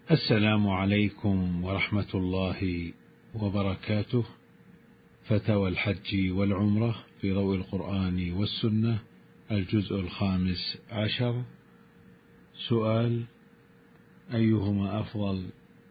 السلام عليكم ورحمة الله وبركاته. فتاوى الحج والعمرة في ضوء القرآن والسنة، الجزء 15. سؤال: أيهما أفضل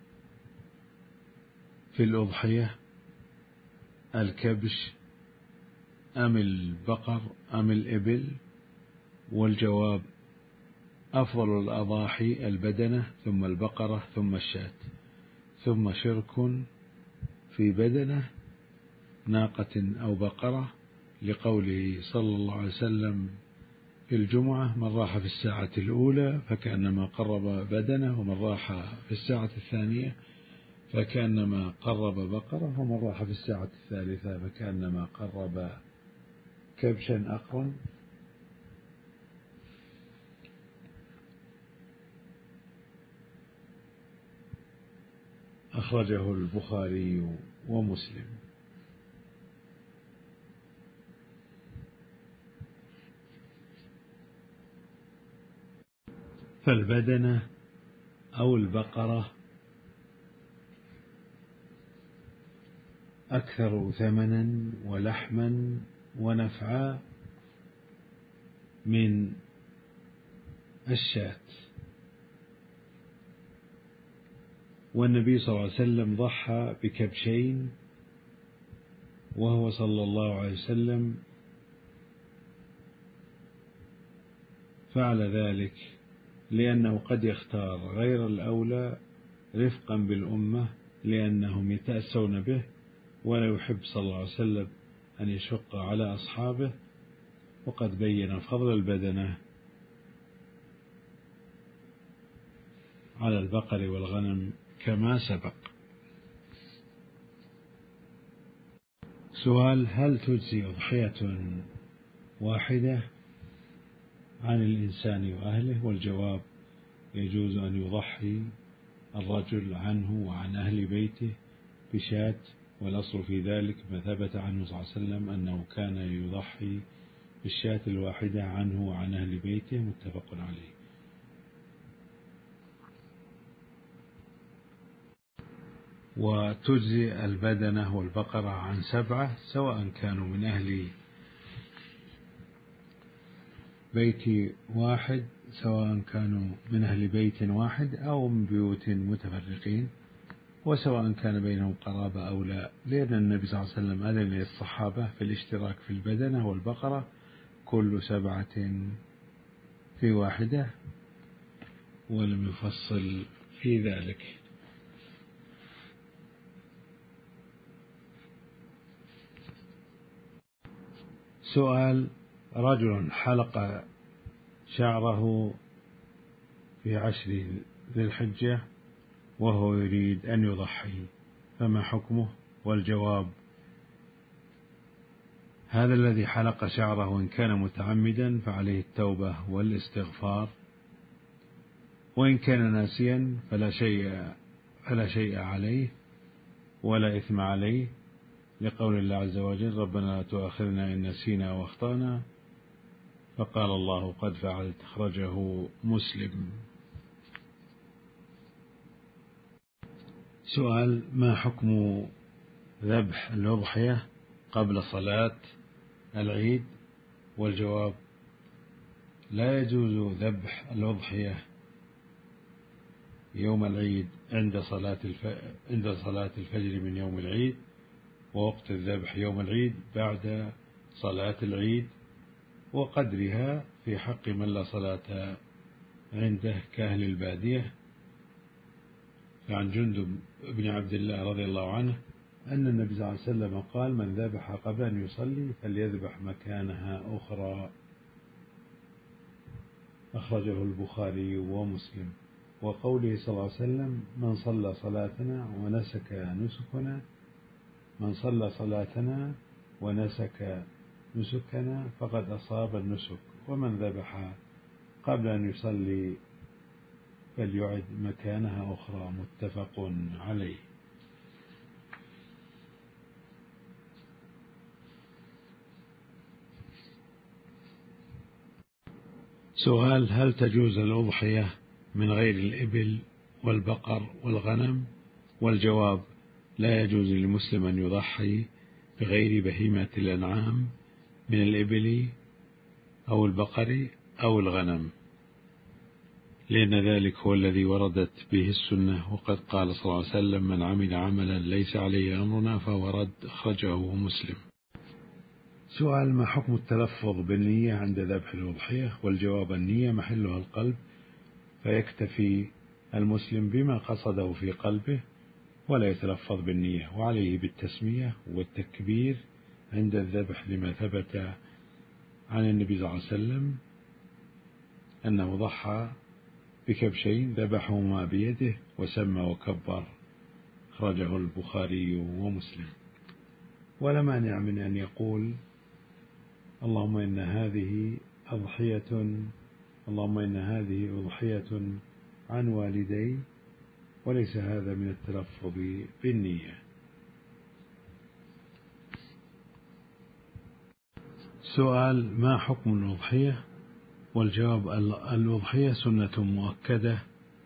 في الأضحية، الكبش أم البقر أم الإبل؟ والجواب: أفضل الأضاحي البدنة، ثم البقرة، ثم الشاة، ثم شرك في بدنة ناقة أو بقرة، لقوله صلى الله عليه وسلم في الجمعة: من راح في الساعة الأولى فكأنما قرب بدنه، ومن راح في الساعة الثانية فكأنما قرب بقرة، ومن راح في الساعة الثالثة فكأنما قرب كبشا أقرا. أخرجه البخاري ومسلم. فالبدنة أو البقرة أكثر ثمنا ولحما ونفعا من الشاة. والنبي صلى الله عليه وسلم ضحى بكبشين، وهو صلى الله عليه وسلم فعل ذلك لأنه قد يختار غير الأولى رفقا بالأمة، لأنهم يتأسون به، ولا يحب صلى الله عليه وسلم أن يشق على أصحابه. وقد بين فضل البدنة على البقر والغنم كما سبق. سؤال: هل تجزي أضحية واحدة عن الإنسان وأهله؟ والجواب: يجوز أن يضحي الرجل عنه وعن أهل بيته بشاة، والأصل في ذلك ما ثبت عنه صلى الله عليه وسلم أنه كان يضحي بالشاة الواحدة عنه وعن أهل بيته، متفق عليه. وتجزي البدنة والبقرة عن 7، سواء كانوا من أهل بيت واحد، سواء كانوا من أهل بيت واحد أو من بيوت متفرقين، وسواء كان بينهم قرابة أو لا، لأن النبي صلى الله عليه وسلم أذن للصحابة في الاشتراك في البدنة والبقرة كل 7 في واحدة، ولم يفصل في ذلك. سؤال: رجل حلق شعره في 10 ذي الحجة وهو يريد أن يضحي، فما حكمه؟ والجواب: هذا الذي حلق شعره إن كان متعمدا فعليه التوبة والاستغفار، وإن كان ناسيا فلا شيء عليه ولا إثم عليه، لقول الله عز وجل: ربنا لا تؤاخذنا إن نسينا واخطأنا، فقال الله: قد فعلت. أخرجه مسلم. سؤال: ما حكم ذبح الأضحية قبل صلاة العيد؟ والجواب: لا يجوز ذبح الأضحية يوم العيد عند صلاة الفجر من يوم العيد، ووقت الذبح يوم العيد بعد صلاة العيد وقدرها في حق من لا صلاة عنده كأهل البادية. فعن جندب بن عبد الله رضي الله عنه أن النبي صلى الله عليه وسلم قال: من ذبح قبل أن يصلي فليذبح مكانها أخرى. أخرجه البخاري ومسلم. وقوله صلى الله عليه وسلم: من صلى صلاتنا ونسك نسكنا فقد أصاب النسك، ومن ذبح قبل أن يصلي فليعد مكانها أخرى، متفق عليه. سؤال: هل تجوز الأضحية من غير الإبل والبقر والغنم؟ والجواب: لا يجوز للمسلم أن يضحي بغير بهيمة الأنعام من الإبل أو البقر أو الغنم، لأن ذلك هو الذي وردت به السنة، وقد قال صلى الله عليه وسلم: من عمل عملا ليس عليه أمرنا فهو رد، أخرجه مسلم. سؤال: ما حكم التلفظ بالنية عند ذبح الأضحية؟ والجواب: النية محلها القلب، فيكتفي المسلم بما قصده في قلبه ولا يتلفظ بالنية، وعليه بالتسمية والتكبير عند الذبح، لما ثبت عن النبي صلى الله عليه وسلم أنه ضحى بكبشين ذبحهما بيده وسمى وكبر، أخرجه البخاري ومسلم. ولا مانع من أن يقول: اللهم إن هذه أضحية عن والدي، وليس هذا من التلفظ بالنية. سؤال: ما حكم الأضحية؟ والجواب: الأضحية سنة مؤكدة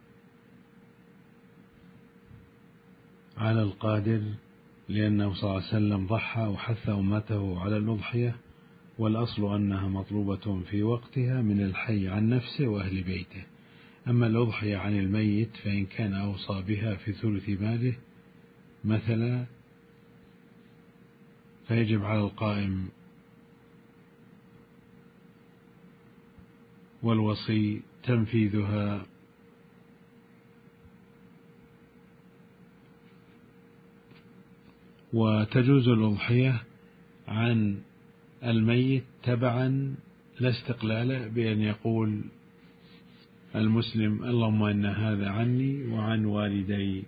على القادر، لأنه صلى الله عليه وسلم ضحى وحث أمته على الأضحية، والأصل أنها مطلوبة في وقتها من الحي عن نفسه وأهل بيته. أما الأضحية عن الميت فإن كان أوصى بها في ثلث ماله مثلا، فيجب على القائم والوصي تنفيذها، وتجوز الأضحية عن الميت تبعا لا استقلالا، بأن يقول المسلم: اللهم إن هذا عني وعن والدي.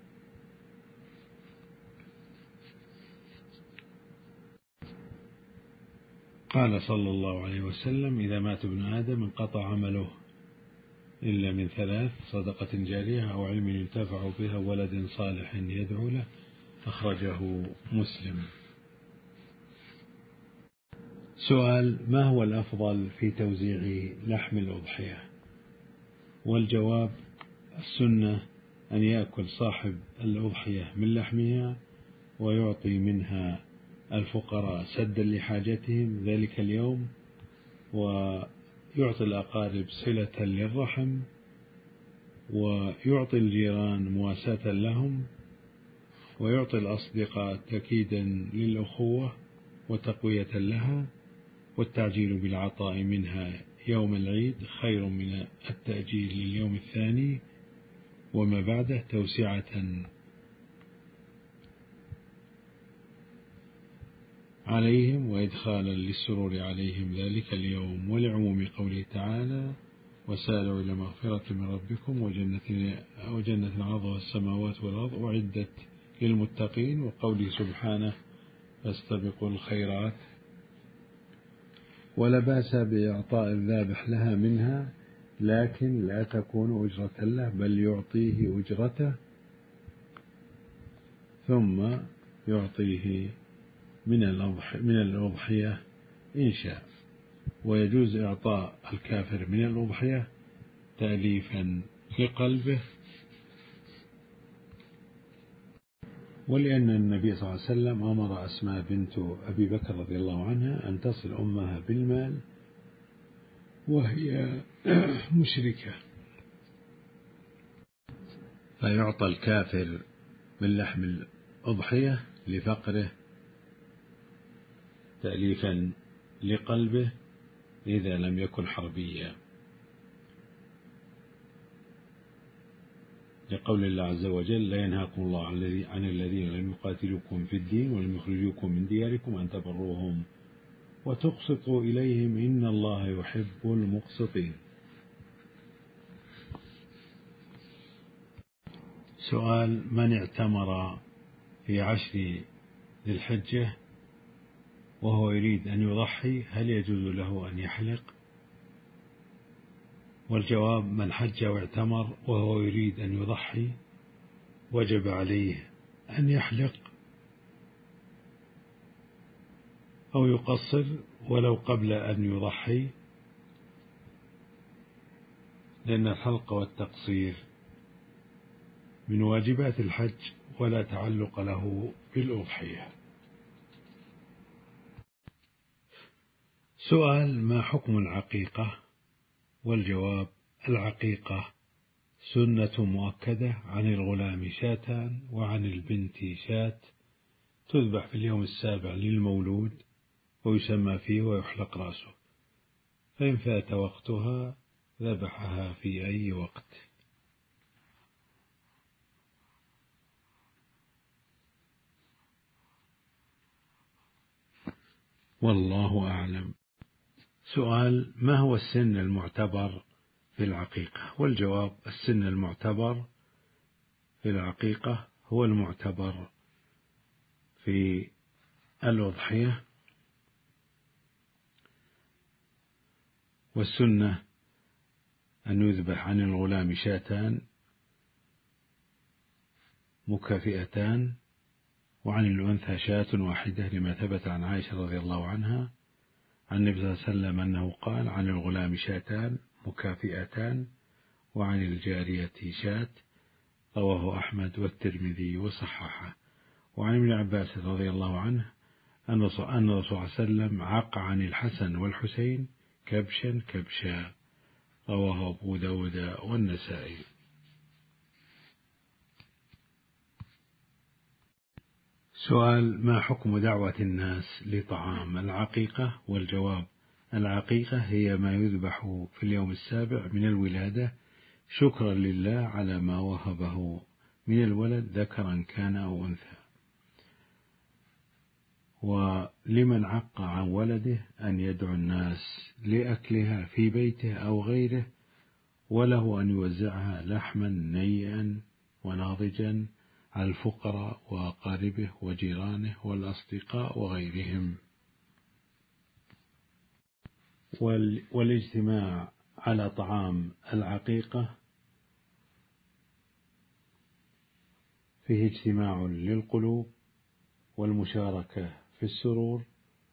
قال صلى الله عليه وسلم: إذا مات ابن آدم انقطع عمله إلا من ثلاث: صدقة جارية أو علم ينتفع بها ولد صالح يدعو له، أخرجه مسلم. سؤال: ما هو الأفضل في توزيع لحم الأضحية؟ والجواب: السنة أن يأكل صاحب الأضحية من لحمها ويعطي منها الفقراء سدا لحاجتهم ذلك اليوم، ويعطي الأقارب صلة للرحم، ويعطي الجيران مواساة لهم، ويعطي الأصدقاء تأكيدا للأخوة وتقوية لها، والتعجيل بالعطاء منها يوم العيد خير من التأجيل لليوم الثاني وما بعده، توسعة عليهم وإدخالا للسرور عليهم ذلك اليوم، ولعموم قوله تعالى: وسارعوا إلى مغفرة من ربكم وجنة عرضها السماوات والأرض أعدت للمتقين، وقوله سبحانه: فاستبقوا الخيرات. ولا بأس بإعطاء الذابح لها منها، لكن لا تكون أجرة له، بل يعطيه أجرته ثم يعطيه من الأضحية إن شاء. ويجوز إعطاء الكافر من الأضحية تأليفا لقلبه، ولأن النبي صلى الله عليه وسلم أمر أسماء بنت أبي بكر رضي الله عنها أن تصل أمها بالمال وهي مشركة، فيعطى الكافر من لحم الأضحية لفقره تأليفا لقلبه إذا لم يكن حربيا، لقول الله عز وجل: لا ينهاكم الله عن الذين لم يقاتلوكم في الدين ولم يخرجوكم من دياركم أن تبروهم وتقسطوا إليهم إن الله يحب المقسطين. سؤال: من اعتمر في 10 ذي الحجة وهو يريد أن يضحي، هل يجوز له أن يحلق؟ والجواب: من حج واعتمر وهو يريد أن يضحي وجب عليه أن يحلق أو يقصر ولو قبل أن يضحي، لأن الحلق والتقصير من واجبات الحج ولا تعلق له بالأضحية. سؤال: ما حكم العقيقة؟ والجواب: العقيقة سنة مؤكدة، عن الغلام شاتان وعن البنت شاة، تذبح في اليوم السابع للمولود ويسمى فيه ويحلق رأسه، فإن فات وقتها ذبحها في أي وقت. والله أعلم. سؤال: ما هو السن المعتبر في العقيقة؟ والجواب: السن المعتبر في العقيقة هو المعتبر في الأضحية، والسنة أن يذبح عن الغلام شاتان مكافئتان، وعن الأنثى شاة واحدة، لما ثبت عن عائشة رضي الله عنها عن النبي صلى الله عليه وسلم أنه قال: عن الغلام شاتان مكافئتان وعن الجارية شاة. رواه أحمد والترمذي وصححه. وعن ابن عباس رضي الله عنه أن الرسول صلى الله عليه وسلم عق عن الحسن والحسين كبشا كبشا. رواه أبو داود والنسائي. سؤال: ما حكم دعوة الناس لطعام العقيقة؟ والجواب: العقيقة هي ما يذبح في اليوم السابع من الولادة شكرا لله على ما وهبه من الولد ذكرا كان أو أنثى، ولمن عق عن ولده أن يدعو الناس لأكلها في بيته أو غيره، وله أن يوزعها لحما نيئا وناضجا على الفقراء وأقاربه وجيرانه والأصدقاء وغيرهم. والاجتماع على طعام العقيقة فيه اجتماع للقلوب والمشاركة في السرور،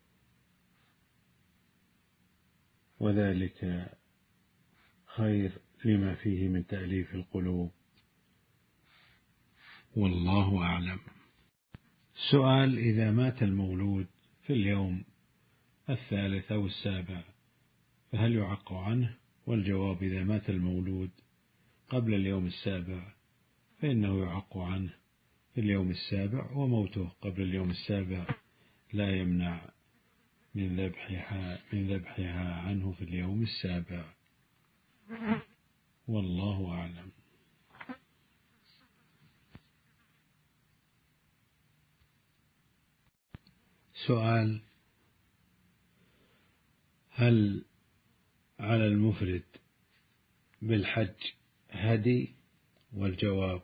وذلك خير لما فيه من تأليف القلوب. والله أعلم. سؤال: إذا مات المولود في اليوم الثالث أو السابع فهل يعق عنه؟ والجواب: إذا مات المولود قبل اليوم السابع فإنه يعق عنه في اليوم السابع، وموته قبل اليوم السابع لا يمنع من ذبحها عنه في اليوم السابع. والله أعلم. سؤال: هل على المفرد بالحج هدي؟ والجواب: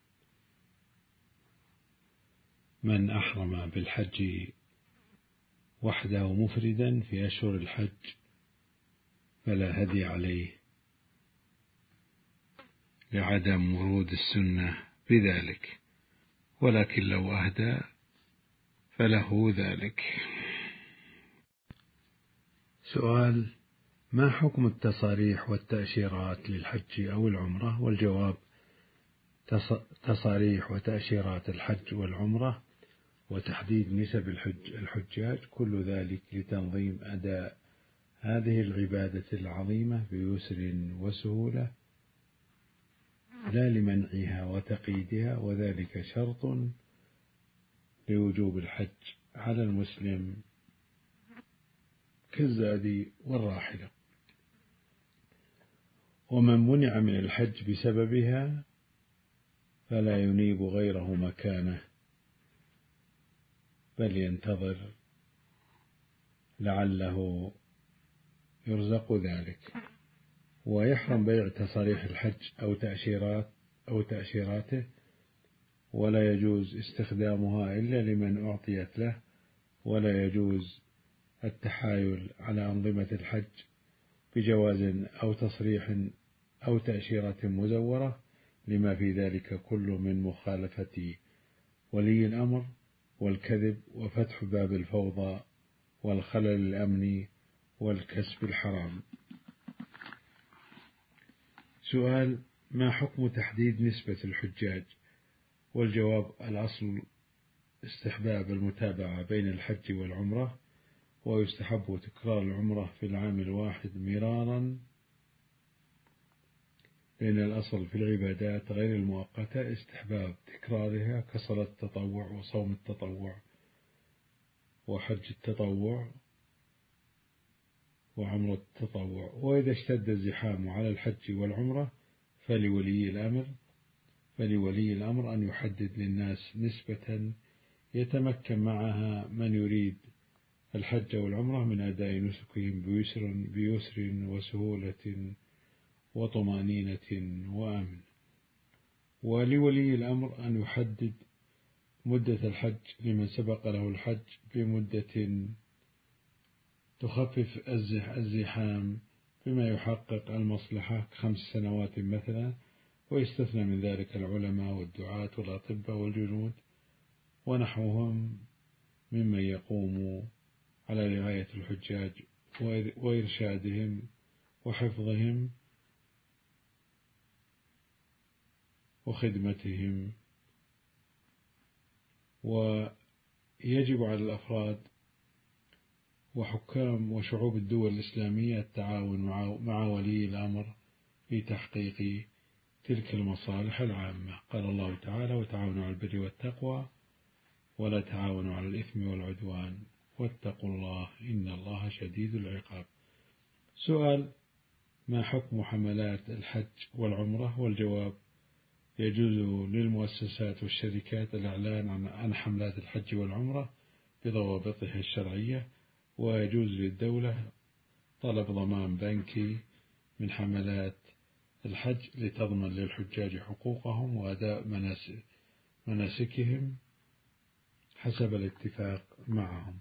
من أحرم بالحج وحده مفردا في أشهر الحج فلا هدي عليه، لعدم ورود السنة بذلك، ولكن لو أهدى فله ذلك. سؤال: ما حكم التصاريح والتأشيرات للحج أو العمرة؟ والجواب: تصاريح وتأشيرات الحج والعمرة وتحديد نسب الحجاج كل ذلك لتنظيم أداء هذه العبادة العظيمة بيسر وسهولة، لا لمنعها وتقييدها، وذلك شرط لوجوب الحج على المسلم كالزاد والراحلة. ومن منع من الحج بسببها فلا ينيب غيره مكانه، بل ينتظر لعله يرزق ذلك. ويحرم بيع تصاريح الحج أو تأشيراته، ولا يجوز استخدامها إلا لمن أعطيت له، ولا يجوز التحايل على أنظمة الحج بجواز أو تصريح أو تأشيرة مزورة، لما في ذلك كل من مخالفة ولي الأمر والكذب وفتح باب الفوضى والخلل الأمني والكسب الحرام. سؤال: ما حكم تحديد نسبة الحجاج؟ والجواب: الأصل استحباب المتابعة بين الحج والعمرة، ويستحب تكرار العمرة في العام الواحد مرارا، لأن الأصل في العبادات غير المؤقتة استحباب تكرارها كصلاة التطوع وصوم التطوع وحج التطوع وعمرة التطوع. وإذا اشتد الزحام على الحج والعمرة فلولي الأمر أن يحدد للناس نسبة يتمكن معها من يريد الحج والعمرة من أداء نسكهم بيسر وسهولة وطمأنينة وأمن. ولولي الأمر أن يحدد مدة الحج لمن سبق له الحج بمدة تخفف الزحام بما يحقق المصلحة ك5 سنوات مثلا، ويستثنى من ذلك العلماء والدعاة والأطباء والجنود ونحوهم ممن يقوم على رعاية الحجاج وإرشادهم وحفظهم وخدمتهم. ويجب على الأفراد وحكام وشعوب الدول الإسلامية التعاون مع ولي الأمر في تحقيق تلك المصالح العامة. قال الله تعالى: وتعاونوا على البر والتقوى ولا تعاونوا على الإثم والعدوان واتقوا الله إن الله شديد العقاب. سؤال: ما حكم حملات الحج والعمرة؟ والجواب: يجوز للمؤسسات والشركات الإعلان عن حملات الحج والعمرة بضوابطها الشرعية، ويجوز للدولة طلب ضمان بنكي من حملات الحج لتضمن للحجاج حقوقهم وأداء مناسكهم حسب الاتفاق معهم.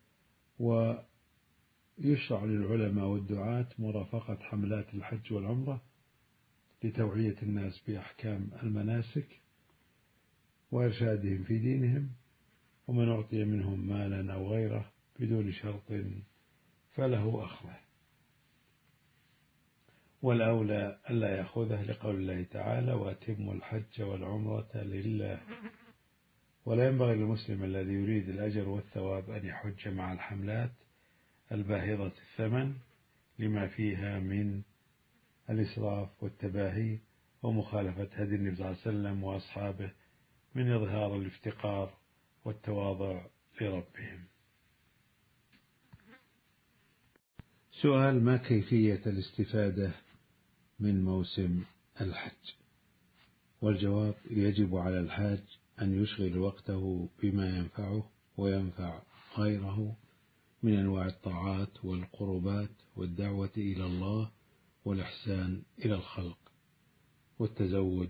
ويشرع للعلماء والدعاة مرافقة حملات الحج والعمرة لتوعية الناس بأحكام المناسك وإرشادهم في دينهم، ومن أعطي منهم مالا أو غيره بدون شرط فله أخذه، والأولى ألا يأخذه لقول الله تعالى: وأتموا الحج والعمرة لله. ولا ينبغي للمسلم الذي يريد الأجر والثواب أن يحج مع الحملات الباهظة الثمن لما فيها من الإسراف والتباهي ومخالفة هدي النبي صلى الله عليه وسلم وأصحابه من إظهار الافتقار والتواضع لربهم. سؤال: ما كيفية الاستفادة من موسم الحج؟ والجواب: يجب على الحاج أن يشغل وقته بما ينفعه وينفع غيره من أنواع الطاعات والقربات والدعوة إلى الله والإحسان إلى الخلق والتزود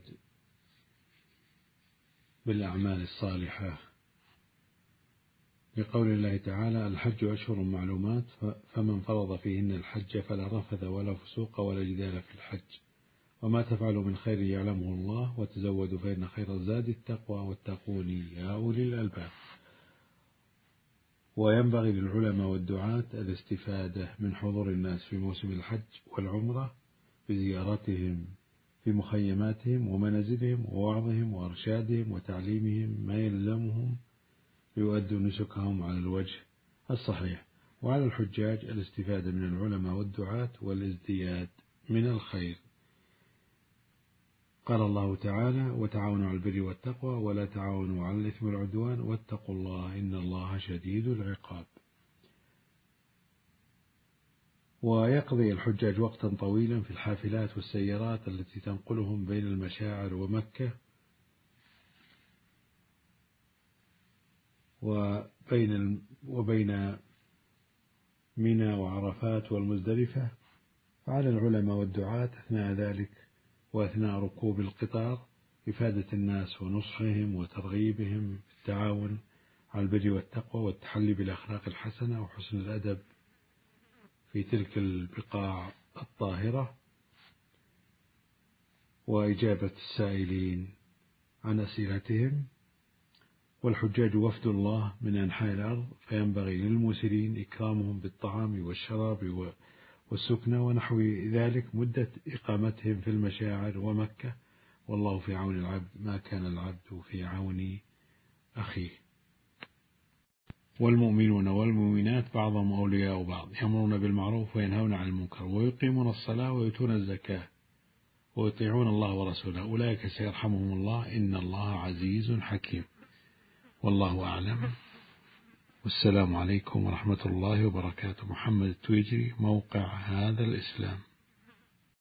بالأعمال الصالحة، لقول الله تعالى: الحج أشهر معلومات فمن فرض فيهن الحج فلا رفث ولا فسوق ولا جدال في الحج، وما تفعلوا من خير يعلمه الله، وتزودوا فإن خير الزاد التقوى واتقوني يا أولي الألباب. وينبغي للعلماء والدعاة الاستفادة من حضور الناس في موسم الحج والعمرة بزيارتهم في مخيماتهم ومنازلهم ووعظهم وإرشادهم وتعليمهم ما يلزمهم ليؤدوا نسكهم على الوجه الصحيح. وعلى الحجاج الاستفادة من العلماء والدعاة والازدياد من الخير. قال الله تعالى: وتعاونوا على البر والتقوى ولا تعاونوا على الإثم والعدوان واتقوا الله إن الله شديد العقاب. ويقضي الحجاج وقتا طويلا في الحافلات والسيارات التي تنقلهم بين المشاعر ومكة وبين منى وعرفات والمزدلفة. فعلى العلماء والدعاة أثناء ذلك وأثناء ركوب القطار إفادة الناس ونصحهم وترغيبهم في التعاون على البر والتقوى والتحلي بالأخلاق الحسنة وحسن الأدب في تلك البقاع الطاهرة، وإجابة السائلين عن أسئلتهم. والحجاج وفد الله من أنحاء الأرض، فينبغي للمسلمين إكرامهم بالطعام والشراب والسكنة ونحو ذلك مدة إقامتهم في المشاعر ومكة. والله في عون العبد ما كان العبد في عون أخيه. والمؤمنون والمؤمنات بعضهم أولياء بعض، يأمرون بالمعروف وينهون عن المنكر ويقيمون الصلاة ويؤتون الزكاة ويطيعون الله ورسوله أولئك سيرحمهم الله إن الله عزيز حكيم. والله أعلم، والسلام عليكم ورحمة الله وبركاته. محمد التويجري، موقع هذا الإسلام.